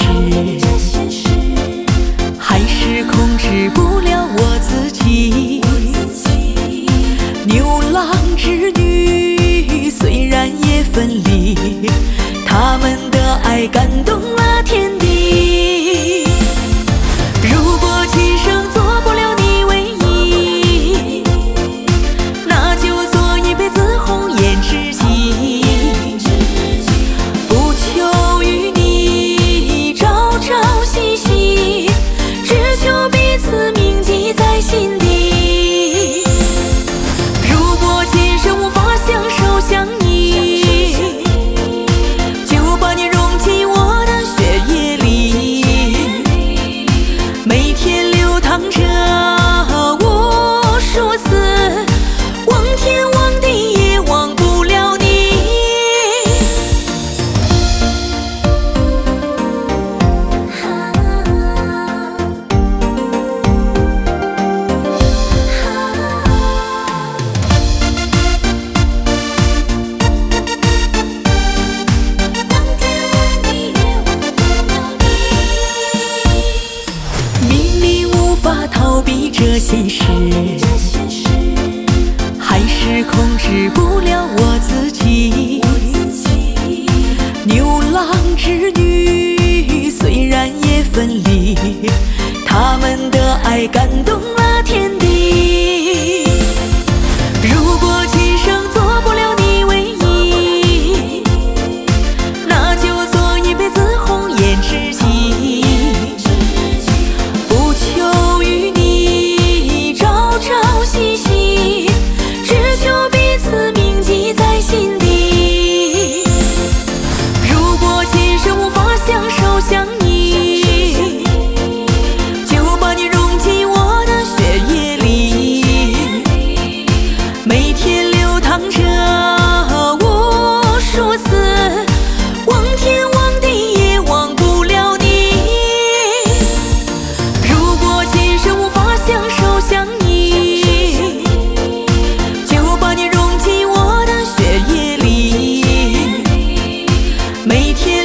实，还是控制不了我自己。牛郎织女虽然也分离，他们的爱感动了天地。如果今生做不了你唯一，那就做一辈子红颜知己，不求与你朝朝夕夕，只求彼此铭记在心底。如果今生无法相守相依，就把你融进我的血液里，每天流淌着无数次，忘天忘地也忘不了你。明明无法逃避这现实，还是控制不了我自己。牛郎织女虽然也分离，他们的爱感动了天地。如果今生做不了你唯一，那就做一辈子红颜知己，不求与你朝朝夕夕，只求彼此铭记在心底。如果今生无法相守相依，就把你融进我的血液里，每天流淌着无数次，忘天忘地也忘不了你。如果今生无法相守相依，就把你融进我的血液里，每天